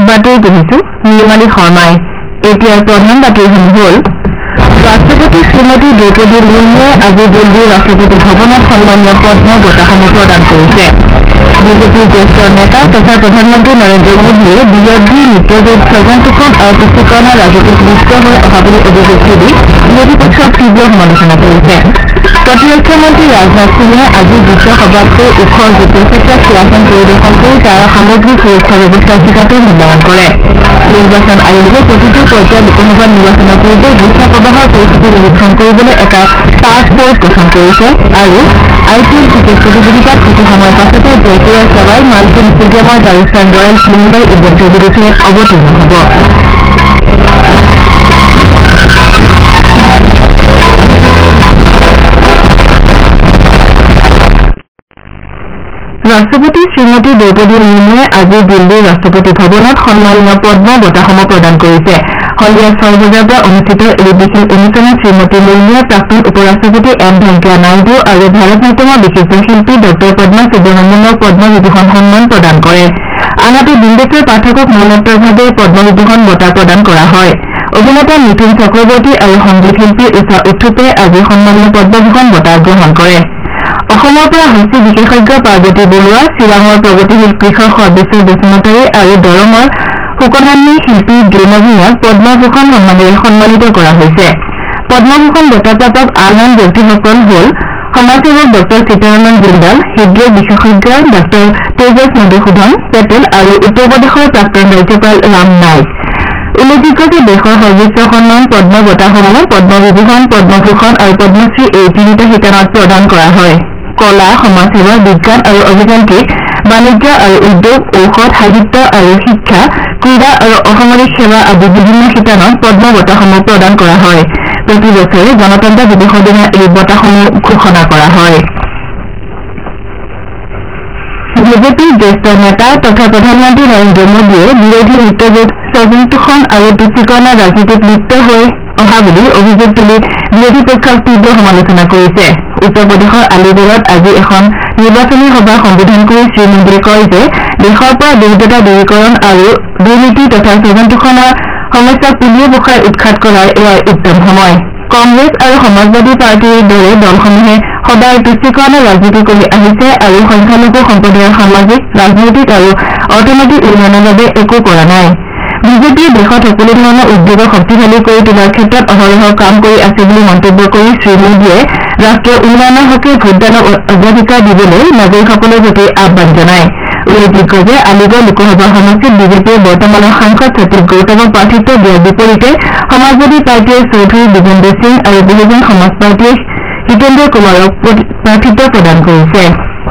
বাতৰি পঢ়িছো নিৰ্মালী শৰ্মাই। এতিয়া প্ৰধান বাতৰিসমূহ হ'ল ৰাষ্ট্ৰপতি শ্ৰীমতী দ্ৰৌপদী মুৰ্মুৱে আজি দিল্লীৰ ৰাষ্ট্ৰপতি ভৱনত সন্মানীয় পদ্ম বঁটাসমূহ প্ৰদান কৰিছে। বিজেপিৰ জ্যেষ্ঠ নেতা তথা প্ৰধানমন্ত্ৰী নৰেন্দ্ৰ মোদীয়ে বিৰোধী মিত্ৰজোঁট স্বজন তোষণ আৰু তুষ্টিকৰণৰ ৰাজনীতিত লিপ্ত হৈ অহা বুলি অভিযোগ তুলি বিৰোধী পক্ষক তীব্ৰ সমালোচনা কৰিছে। প্ৰতিৰক্ষা মন্ত্ৰী ৰাজনাথ সিঙে আজি বিশ্ব সবাতকৈ ওখ যুদ্ধক্ষেত্ৰ চিয়াচেন পৰিদৰ্শন কৰি তাৰ সামগ্ৰিক সুৰক্ষা ব্যৱস্থাৰ ঠিকাটো মূল্যায়ন কৰে। নিৰ্বাচন আয়োগে প্ৰতিটো পৰ্যায়ৰ লোকসভা নিৰ্বাচনৰ পূৰ্বে হিংসা প্ৰবাহৰ পৰিস্থিতি নিৰীক্ষণ কৰিবলৈ এটা টাস্ক ফৰ্চ গঠন কৰিছে আৰু IPL ক্ৰিকেট প্ৰতিযোগিতাত কিছু সময়ৰ পাছতে জয়পুৰৰ সৱাই মানসিং ষ্টেডিয়ামৰ ৰাজস্থান ৰয়েলছ মুম্বাই ইণ্ডিয়ানছৰ বিৰুদ্ধে অৱতীৰ্ণ হ'ব। ৰাষ্ট্ৰপতি শ্ৰীমতী দ্ৰৌপদী মুৰ্মুৱে আজি দিল্লীৰ ৰাষ্ট্ৰপতি ভৱনত সন্মানীয় পদ্ম বঁটাসমূহ প্ৰদান কৰিছে। সন্ধিয়া 6 বজাৰ পৰা অনুষ্ঠিত এই বিশেষ অনুষ্ঠানত শ্ৰীমতী মুৰ্মুৱে প্ৰাক্তন উপ ৰাষ্ট্ৰপতি এম ভেংকায়া নাইডু আৰু ভাৰত নাট্যমৰ বিশিষ্ট শিল্পী ড পদ্মা সুব্ৰমণ্যমক পদ্মবিভূষণ সন্মান প্ৰদান কৰে। আনহাতে বিন্দেশ্বৰ পাঠকক মৰণোত্তৰভাৱে পদ্মবিভূষণ বঁটা প্ৰদান কৰা হয়। অভিনেতা মিথুন চক্ৰৱৰ্তী আৰু সংগীত শিল্পী উষা উথুপে আজি সন্মানীয় পদ্মভূষণ বঁটা গ্ৰহণ কৰে। অসমৰ পৰা হাস্য বিশেষজ্ঞ পাৰ্বতী বৰুৱা, চিৰাঙৰ প্ৰগতিশীল কৃষক সৰ্বেশ্বৰ বসুমতাৰী আৰু দৰঙৰ সুকন্যানী শিল্পী গ্ৰীণভূঞাক পদ্মভূষণ সন্মানেৰে সন্মানিত কৰা হৈছে। পদ্মভূষণ বঁটাপ্ৰাপক আন আন ব্যক্তিসকল হ'ল সমাজসেৱক ড সীতাৰমণ জিন্দাল, হৃদৰোগ বিশেষজ্ঞ ড তেজস মধুসূদন পেটেল আৰু উত্তৰ প্ৰদেশৰ প্ৰাক্তন ৰাজ্যপাল ৰাম নাইক। উল্লেখযোগ্য যে দেশৰ সৰ্বোচ্চ সন্মান পদ্ম বঁটাসমূহ পদ্মবিভূষণ, পদ্মভূষণ আৰু পদ্মশ্ৰী এই তিনিটা শিতানত প্ৰদান কৰা হয়। কলা, সমাজসেৱা, বিজ্ঞান আৰু অভিযান্ত্ৰিক, বাণিজ্য আৰু উদ্যোগ, ঔষধ, সাহিত্য আৰু শিক্ষা, ক্ৰীড়া আৰু অসামৰিক সেৱা আদি বিভিন্ন শিতানত পদ্ম বঁটাসমূহ প্ৰদান কৰা হয়। প্ৰতি বছৰে গণতন্ত্ৰ দিৱসৰ দিনা এই বঁটাসমূহ ঘোষণা কৰা হয়। বিজেপিৰ জ্যেষ্ঠ নেতা তথা প্ৰধানমন্ত্ৰী নৰেন্দ্ৰ মোদীয়ে বিৰোধী মিত্ৰজোঁট স্বজন তোষণ আৰু তুষ্টিকৰণৰ ৰাজনীতিত লিপ্ত হৈ অহা বুলি অভিযোগ তুলি বিৰোধী পক্ষক তীব্ৰ সমালোচনা কৰিছে। উত্তৰ প্ৰদেশৰ আলিগড়ত আজি এখন নিৰ্বাচনী সভা সম্বোধন কৰি শ্ৰীমোদীয়ে কয় যে দেশৰ পৰা দৰিদ্ৰতা দূৰীকৰণ আৰু দুৰ্নীতি তথা স্বজন তোষণৰ সমস্যাক পুলিয়ে পোখাই উৎখাত কৰাৰ এয়াই উত্তম সময়। কংগ্ৰেছ আৰু সমাজবাদী পাৰ্টীৰ দৰে দলসমূহে সদায় তুষ্টিকৰণৰ ৰাজনীতি কৰি আহিছে আৰু সংখ্যালঘু সম্প্ৰদায়ৰ সামাজিক, ৰাজনৈতিক আৰু অৰ্থনৈতিক উন্নয়নৰ বাবে একো কৰা নাই। বিজেপিয়ে দেশত সকলো ধৰণৰ উদ্যোগক শক্তিশালী কৰি তোলাৰ ক্ষেত্ৰত অহৰহ কাম কৰি আছে বুলি মন্তব্য কৰি শ্ৰীমোদীয়ে ৰাষ্ট্ৰৰ উন্নয়নৰ হকে ভোটদানক অগ্ৰাধিকাৰ দিবলৈ নাগৰিকসকলৰ প্ৰতি আহ্বান জনায়। উল্লেখযোগ্য যে আলিগড় লোকসভা সমষ্টিত বিজেপিয়ে বৰ্তমানৰ সাংসদ সতীশ গৌতমক প্ৰাৰ্থিত্ব দিয়াৰ বিপৰীতে সমাজবাদী পাৰ্টীয়ে চৌধুৰী বিজেন্দৰ সিং আৰু বহুজন সমাজ পাৰ্টীয়ে হিতেন্দ্ৰ কুমাৰক প্ৰাৰ্থিত্ব প্ৰদান কৰিছে।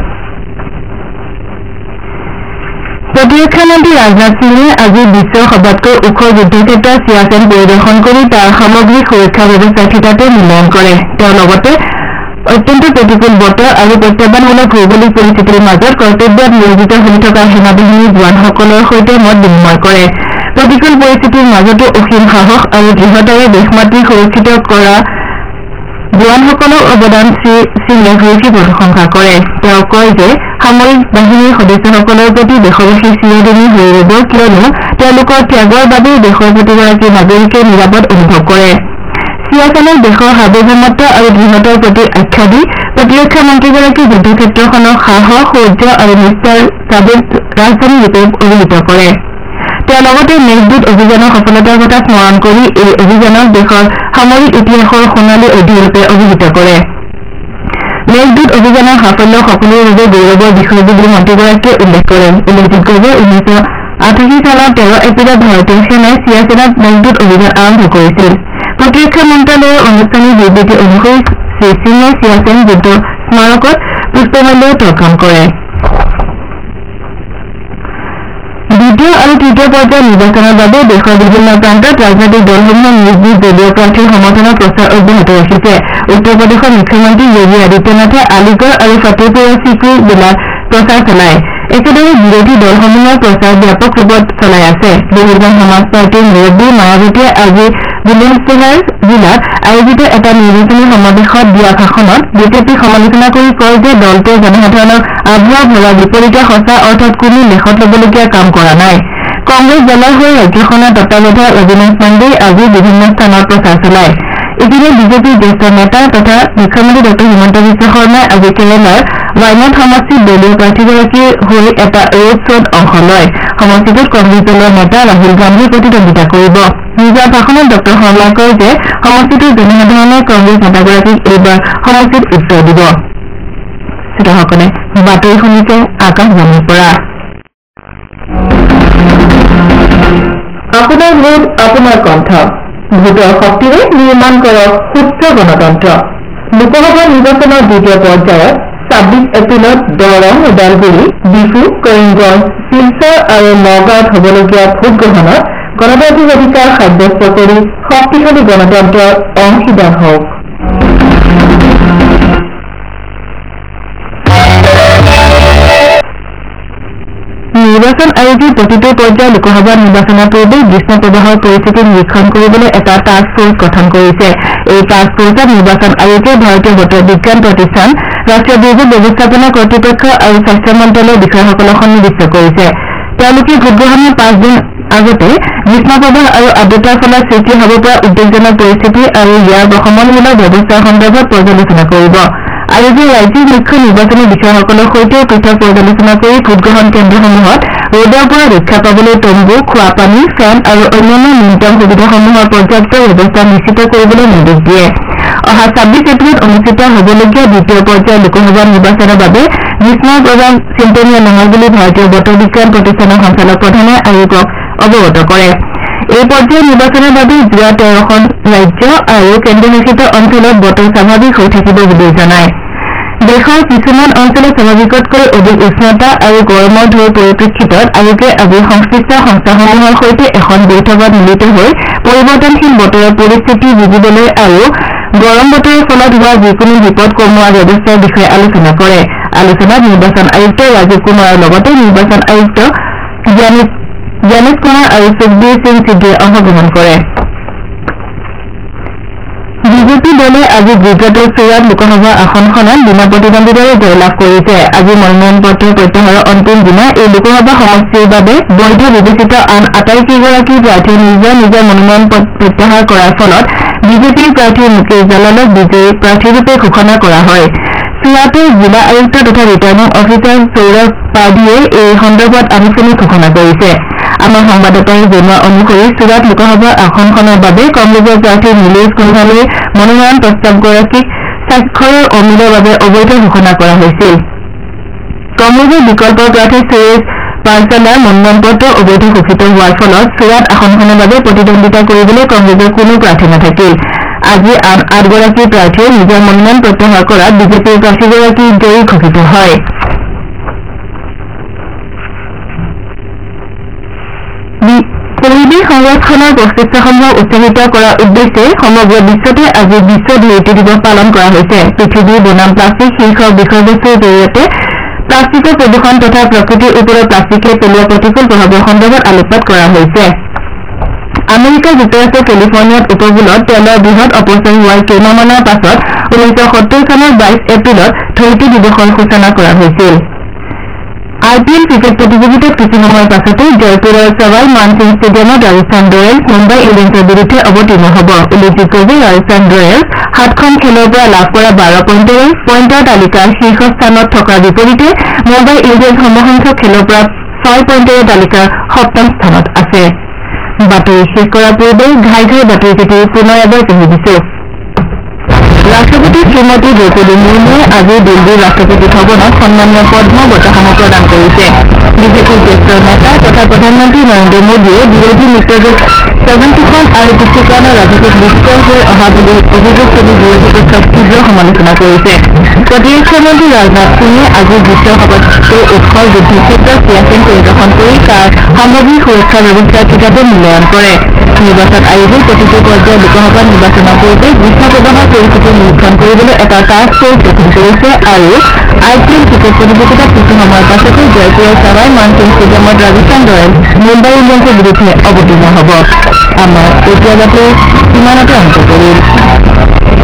প্ৰতিৰক্ষা মন্ত্ৰী ৰাজনাথ সিঙে আজি বিশ্বৰ সবাতকৈ ওখ যুদ্ধক্ষেত্ৰ চিয়াচেন পৰিদৰ্শন কৰি তাৰ সামগ্ৰিক সুৰক্ষা ব্যৱস্থাৰ ঠিকাটো মূল্যায়ন কৰে। তেওঁ লগতে অত্যন্ত প্ৰতিকূল বতৰ আৰু প্ৰত্যাহ্বানমূলক ভৌগোলিক পৰিস্থিতিৰ মাজত কৰ্তব্যত নিয়োজিত হৈ থকা সেনাবাহিনীৰ জোৱানসকলৰ সৈতে মত বিনিময় কৰে। প্ৰতিকূল পৰিস্থিতিৰ মাজতো অসীম সাহস আৰু দৃঢ়তাৰে দেশমাতৃক সুৰক্ষিত কৰা জোৱানসকলৰ অৱদান শ্ৰীসিঙে ভূয়সী প্ৰশংসা কৰে। তেওঁ কয় যে সামৰিক বাহিনীৰ সদস্যসকলৰ প্ৰতি দেশবাসী চিৰঋণী হৈ ৰব, কিয়নো তেওঁলোকৰ ত্যাগৰ বাবেই দেশৰ প্ৰতিগৰাকী নাগৰিকে নিৰাপদ অনুভৱ কৰে। চিয়াচেনক দেশৰ সাৰ্বভৌমত্ব আৰু দৃঢ়তাৰ প্ৰতি আখ্যা দি প্ৰতিৰক্ষা মন্ত্ৰীগৰাকী যুদ্ধক্ষেত্ৰখনক সাহস, শৌৰ্য আৰু নিষ্ঠাৰ ৰাজধানী ৰূপে অভিহিত কৰে। তেওঁ লগতে মেঘদূত অভিযানৰ সফলতাৰ কথা স্মৰণ কৰি এই অভিযানক দেশৰ সামৰিক ইতিহাসৰ সোণালী অধ্যায়ৰূপে অভিহিত কৰে। মেঘদূত অভিযানৰ সাফল্য সকলোৰে বাবে গৌৰৱৰ বিষয় বুলি মন্ত্ৰীগৰাকীয়ে উল্লেখ কৰে। উল্লেখযোগ্য যে 1988 চনৰ 13 এপ্ৰিলত ভাৰতীয় সেনাই চিয়াচেনত মেঘদূত অভিযান আৰম্ভ কৰিছিল। প্ৰতিৰক্ষা মন্ত্ৰালয়ৰ আনুষ্ঠানিক বিবৃতি অনুসৰি শ্ৰীসিঙে চিয়াচেন যুদ্ধ স্মাৰকত পুষ্পমাল্য তৰ্পণ কৰে। দ্বিতীয় আৰু তৃতীয় পৰ্যায়ৰ নিৰ্বাচনৰ বাবে দেশৰ বিভিন্ন প্ৰান্তত ৰাজনৈতিক দলসমূহে নিজ নিজ দলীয় প্ৰাৰ্থীৰ সমৰ্থনত প্ৰচাৰ অব্যাহত ৰাখিছে। উত্তৰ প্ৰদেশৰ মুখ্যমন্ত্ৰী যোগী আদিত্যনাথে আলিগড় আৰু ফতেহপুৰ চিক্ৰী জিলাত প্ৰচাৰ চলায়। একেদৰে বিৰোধী দলসমূহে প্ৰচাৰ ব্যাপক ৰূপত চলাই আছে। বহুজন সমাজ পাৰ্টীৰ মুৰব্বী মায়াৱতীয়ে আজি বুলন্দশ্বাহৰ জিলাত আয়োজিত এটা নিৰ্বাচনী সমাৱেশত দিয়া ভাষণত বিজেপিক সমালোচনা কৰি কয় যে দলটোৱে জনসাধাৰণক আভুৱা ভৰাৰ বিপৰীতে সঁচা অৰ্থত কোনো লেখত লবলগীয়া কাম কৰা নাই। কংগ্ৰেছ দলৰ হৈ ৰাজ্যখনৰ তত্বাৱধায়ক অবিনাশ পাণ্ডেই আজি বিভিন্ন স্থানত প্ৰচাৰ চলায়। ইপিনে বিজেপিৰ জ্যেষ্ঠ নেতা তথা মুখ্যমন্ত্ৰী ডঃ হিমন্ত বিশ্ব শৰ্মাই আজি কেৰালাৰ ৱাইনাড সমষ্টিত দলীয় প্ৰাৰ্থীগৰাকীৰ হৈ এটা ৰোড শ্বত অংশ লয়। সমষ্টিটোত কংগ্ৰেছ দলৰ নেতা ৰাহুল গান্ধীয়ে প্ৰতিদ্বন্দ্বিতা কৰিব। নিজৰ ভাষণত ডঃ শৰ্মাই কয় যে সমষ্টিটোৰ জনসাধাৰণে কংগ্ৰেছ নেতাগৰাকীক এইবাৰ সমষ্টিত উত্তৰ দিব। শ্ৰোতাসকলে বাতৰি শুনিছে আকাশবাণীৰ পৰা। আপোনাৰ ভোট আপোনাৰ কণ্ঠ, ভোটৰ শক্তিৰে নিৰ্মাণ কৰক সুস্থ গণতন্ত্ৰ। লোকসভা নিৰ্বাচনৰ দ্বিতীয় পৰ্যায়ত ২৬ এপ্ৰিলত দৰং, ওদালগুৰি, ডিফু, কৰিমগঞ্জ, শিলচৰ আৰু নগাঁৱত হ'বলগীয়া ভোটগ্ৰহণত গণতান্ত্ৰিক অধিকাৰ সাব্যস্ত কৰি শক্তিশালী গণতন্ত্ৰৰ অংশীদাৰ হওক। নিৰ্বাচন আয়োগে প্ৰতিটো পৰ্যায়ৰ লোকসভা নিৰ্বাচনৰ পূৰ্বে গ্ৰীষ্ম প্ৰৱাহৰ পৰিস্থিতি নিৰীক্ষণ কৰিবলৈ এটা টাস্ক ফৰ্চ গঠন কৰিছে। এই টাস্ক ফৰ্চত নিৰ্বাচন আয়োগে ভাৰতীয় বতৰ বিজ্ঞান প্ৰতিষ্ঠান, ৰাষ্ট্ৰীয় দুৰ্যোগ ব্যৱস্থাপনা কৰ্তৃপক্ষ আৰু স্বাস্থ্য মন্ত্ৰালয়ৰ বিষয়াসকলক সন্নিবিষ্ট কৰিছে। তেওঁলোকে ভোটগ্ৰহণৰ 5 দিন আগতে গ্ৰীষ্ম প্ৰৱাহ আৰু আৰ্দ্ৰতাৰ ফলত সৃষ্টি হ'ব পৰা উদ্বেগজনক পৰিস্থিতি আৰু ইয়াৰ প্ৰশমনমূলক ব্যৱস্থাৰ সন্দৰ্ভত পৰ্যালোচনা কৰিব। আয়োগে ৰাজ্যিক মুখ্য নিৰ্বাচনী বিষয়াসকলৰ সৈতেও পৃথক পৰ্যালোচনা কৰি ভোটগ্ৰহণ কেন্দ্ৰসমূহত ৰ'দৰ পৰা ৰক্ষা পাবলৈ তম্বু, খোৱাপানী, ফেন আৰু অন্যান্য ন্যূনতম সুবিধাসমূহৰ পৰ্যাপ্ত ব্যৱস্থা নিশ্চিত কৰিবলৈ নিৰ্দেশ দিয়ে। অহা ২৬ এপ্ৰিলত অনুষ্ঠিত হ'বলগীয়া দ্বিতীয় পৰ্যায়ৰ লোকসভা নিৰ্বাচনৰ বাবে গ্ৰীষ্মৰ প্ৰৱাহ চিন্তনীয় নহয় বুলি ভাৰতীয় বতৰ বিজ্ঞান প্ৰতিষ্ঠানৰ সঞ্চালক প্ৰধানে আয়োগক অৱগত কৰে। এই পৰ্যায়ৰ নিৰ্বাচনৰ বাবে যোৱা 13খন ৰাজ্য আৰু কেন্দ্ৰশাসিত অঞ্চলত বতৰ স্বাভাৱিক হৈ থাকিব বুলি জনায়। দেশৰ কিছুমান অঞ্চলত স্বাভাৱিকতকৈ অধিক উষ্ণতা আৰু গৰমৰ ঢৌৰ পৰিপ্ৰেক্ষিতত আয়োগে আজি সংশ্লিষ্ট সংস্থাসমূহৰ সৈতে এখন বৈঠকত মিলিত হৈ পৰিৱৰ্তনশীল বতৰৰ পৰিস্থিতি বুজিবলৈ আৰু গৰম বতৰৰ ফলত হোৱা যিকোনো বিপদ কমোৱা ব্যৱস্থাৰ বিষয়ে আলোচনা কৰে। আলোচনাত নিৰ্বাচন আয়ুক্ত ৰাজীৱ কুমাৰৰ লগতে নিৰ্বাচন আয়ুক্ত জ্ঞানেশ কুমাৰ আৰু সুখবীৰ সিং সিদ্ধুৱে অংশগ্ৰহণ কৰে। বিজেপি দলে আজি গুজৰাটৰ চুৰাট লোকসভা আসনখনত বিনা প্ৰতিদ্বন্দ্বিতাৰে জয়লাভ কৰিছে। আজি মনোনয়ন পত্ৰ প্ৰত্যাহাৰৰ অন্তিম দিনা এই লোকসভা সমষ্টিৰ বাবে বৈধ বিবেচিত আন আটাইকেইগৰাকী প্ৰাৰ্থীয়ে নিজৰ নিজৰ মনোনয়ন প্ৰত্যাহাৰ কৰাৰ ফলত বিজেপিৰ প্ৰাৰ্থী মুকেশ জালালক বিজয়ী প্ৰাৰ্থীৰূপে ঘোষণা কৰা হয়। চুৰাটৰ জিলা আয়ুক্ত তথা ৰিটাৰ্ণিং অফিচাৰ সৌৰভ পাঢ়ীয়ে এই সন্দৰ্ভত আনুষ্ঠানিক ঘোষণা কৰিছে। আমাৰ সংবাদদাতাই জনোৱা অনুসৰি চুৰাট লোকসভা আসনখনৰ বাবে কংগ্ৰেছৰ প্ৰাৰ্থী নীলেশ গোন্ধালীৰ মনোনয়ন প্ৰস্তাৱগৰাকীক স্বাক্ষৰৰ অমিলৰ বাবে অবৈধ ঘোষণা কৰা হৈছিল। কংগ্ৰেছৰ বিকল্প প্ৰাৰ্থী সুৰেশ পাৰচালাৰ মনোনয়ন পত্ৰ অবৈধ ঘোষিত হোৱাৰ ফলত চুৰাট আসনখনৰ বাবে প্ৰতিদ্বন্দ্বিতা কৰিবলৈ কংগ্ৰেছৰ কোনো প্ৰাৰ্থী নাথাকিল। আজি আন 8গৰাকী প্ৰাৰ্থীয়ে নিজৰ মনোনয়ন প্ৰত্যাহাৰ কৰাত বিজেপিৰ প্ৰাৰ্থীগৰাকী জয়ী ঘোষিত হয়। পৰিৱেশ সংৰক্ষণৰ প্ৰচেষ্টাসমূহক উৎসাহিত কৰাৰ উদ্দেশ্যে সমগ্ৰ বিশ্বতে আজি বিশ্ব ধৰিত্ৰী দিৱস পালন কৰা হৈছে। পৃথিৱী বনাম প্লাষ্টিক শীৰ্ষক বিষয়বস্তুৰ জৰিয়তে প্লাষ্টিকৰ প্ৰদূষণ তথা প্ৰকৃতিৰ ওপৰত প্লাষ্টিকে পেলোৱা প্ৰতিকূল প্ৰভাৱৰ সন্দৰ্ভত আলোকপাত কৰা হৈছে। আমেৰিকা যুক্তৰাষ্ট্ৰৰ কেলিফৰ্ণিয়াত উপকূলত তেলৰ বৃহৎ অপচয় হোৱাৰ কেইমাহমানৰ পাছত 1970 চনৰ 22 এপ্ৰিলত ধৰিত্ৰী দিৱসৰ সূচনা কৰা হৈছিল। IPL ক্ৰিকেট প্ৰতিযোগিতাত কিছু সময়ৰ পাছতে জয়পুৰৰ সৱাই মানসিং ষ্টেডিয়ামত ৰাজস্থান ৰয়েলছ মুম্বাই ইণ্ডিয়ানছৰ বিৰুদ্ধে অৱতীৰ্ণ হ'ব। উল্লেখযোগ্য যে ৰাজস্থান ৰয়েলছ 7খন খেলৰ পৰা লাভ কৰা 12 পইণ্টেৰে পইণ্টৰ তালিকাৰ শীৰ্ষস্থানত থকাৰ বিপৰীতে মুম্বাই ইণ্ডিয়ানছ সমসংখ্যক খেলৰ পৰা 6 পইণ্টেৰে তালিকাৰ 7ম স্থানত আছে। বাতৰি শেষ কৰাৰ পূৰ্বে ঘাই বাতৰিকেইটি পুনৰ এবাৰ পঢ়ি দিছো। ৰাষ্ট্ৰপতি শ্ৰীমতী দ্ৰৌপদী মুৰ্মুৱে আজি দিল্লীৰ ৰাষ্ট্ৰপতি ভৱনত সন্মানীয় পদ্ম বঁটাসমূহ প্ৰদান কৰিছে। বিজেপিৰ জ্যেষ্ঠ নেতা তথা প্ৰধানমন্ত্ৰী নৰেন্দ্ৰ মোদীয়ে বিৰোধী মিত্ৰজোঁট 70খন আৰু তুষ্টিকৰণৰ ৰাজনীতিত লিপ্ত হৈ অহা বুলি অভিযোগ তুলি বিৰোধী পক্ষক তীব্ৰ সমালোচনা কৰিছে। প্ৰতিৰক্ষা মন্ত্ৰী ৰাজনাথ সিঙে আজি বিশ্ব সবাতোকৈ উৎসৰ যুদ্ধক্ষেত্ৰ চিয়াচেন পৰিদৰ্শন কৰি তাৰ সামগ্ৰিক সুৰক্ষা ব্যৱস্থাৰ কিতাপে মূল্যায়ন কৰে। নিৰ্বাচন আয়োগে প্ৰতিটো পৰ্যায়ৰ লোকসভা নিৰ্বাচনৰ পূৰ্বে গ্ৰীষ্ম প্ৰৱাহৰ পৰিস্থিতি নিৰীক্ষণ কৰিবলৈ এটা টাস্ক ফৰ্চ গঠন কৰিছে আৰু IPL ক্ৰিকেট প্ৰতিযোগিতাত কিছু সময়ৰ পাছতে জয়পুৰৰ সৱাই মানসিং ষ্টেডিয়ামত ৰাজস্থান ৰয়েলছ মুম্বাই ইণ্ডিয়ানছৰ বিৰুদ্ধে অৱতীৰ্ণ হ'ব। আমাৰ এতিয়া যাতে ইমানতে অন্ত কৰিল।